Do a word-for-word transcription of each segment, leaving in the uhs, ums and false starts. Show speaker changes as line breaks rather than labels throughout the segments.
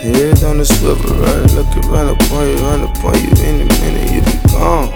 Head on the swivel, right? Looking run up on you, run up on you. In a minute, you be gone.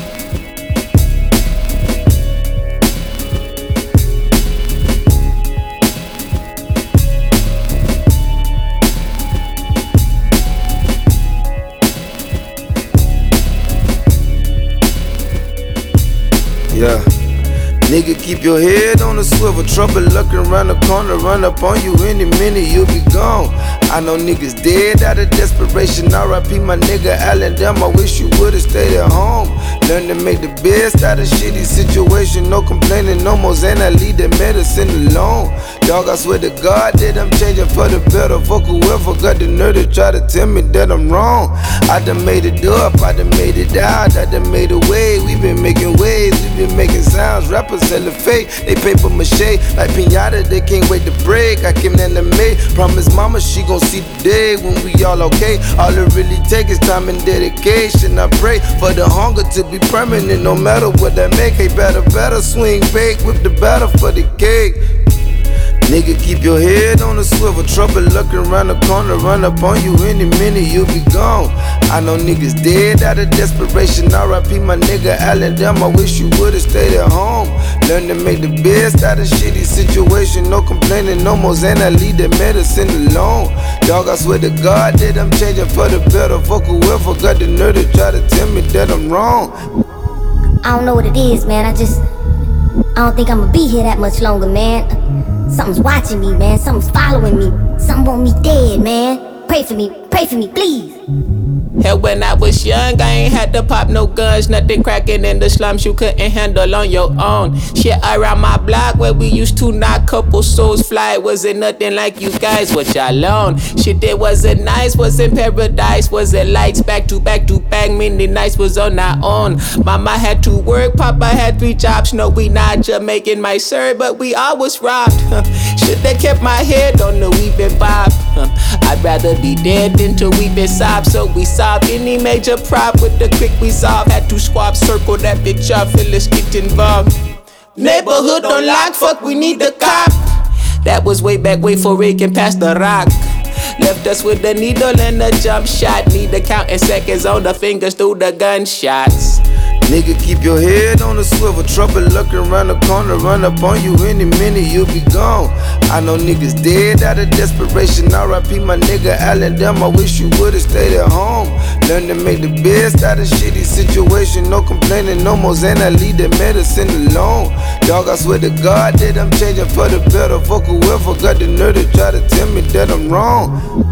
Yeah. Nigga, keep your head on the swivel. Trouble looking around the corner, run up on you any minute, you'll be gone. I know niggas dead out of desperation. R I P my nigga Allen, damn, I wish you would've stayed at home. Learn to make the best out of shitty situation. No complaining, no more Xan, I leave the medicine alone. Dog, I swear to God that I'm changing for the better. Fuck whoever got the nerve to try to tell me that I'm wrong. I done made it up, I done made it out, I done made a way. We been making waves, we been making sounds. Rappers selling fake, they paper mache like pinata, they can't wait to break. I came in the May, promise mama she gon' see the day when we all okay. All it really take is time and dedication. I pray for the hunger to be permanent, no matter what that make. Hey, better, better swing bake, whip the batter for the cake. Nigga, keep your head on the swivel. Trouble looking around the corner, run up on you any minute, you'll be gone. I know niggas dead out of desperation. R I P my nigga Allen, damn, I wish you would've stayed at home. Learn to make the best out of shitty situation. No complaining, no more Xan, I leave the medicine alone. Dog, I swear to God that I'm changing for the better. Fuck whoever got the nerve to try to tell me that I'm wrong.
I don't know what it is, man. I just, I don't think I'ma be here that much longer, man. Something's watching me, man. Something's following me. Something want me dead, man. Pray for me, pray for me, please.
Hell, when I was young, I ain't had to pop no guns. Nothing cracking in the slums you couldn't handle on your own. Shit around my block where we used to knock couple souls fly. Wasn't nothing like you guys, what y'all on. Shit that wasn't nice, wasn't paradise. Wasn't lights back to back to back, many nights was on our own. Mama had to work, Papa had three jobs. No, we not Jamaican, my sir, but we all was robbed. Shit that kept my head on the weeping bob. I'd rather be dead than to weep and sob, so we solve any major prop with the quick resolve. Had to squab, circle that bitch up, feel let's get involved. Neighborhood on lock, fuck, we need the cop. That was way back, way for Rick and past the rock. Left us with a needle and a jump shot. Need to counting seconds on the fingers through the gunshots.
Nigga, keep your head on the swivel. Trouble looking around the corner, run up on you any minute, you'll be gone. I know niggas dead out of desperation. R I P my nigga Allen, damn, I wish you would've stayed at home. Learn to make the best out of shitty situation. No complaining, no more Xan, I leave the medicine alone. Dog, I swear to God that I'm changing for the better. Fuck whoever got the nerve to try to tell me that I'm wrong.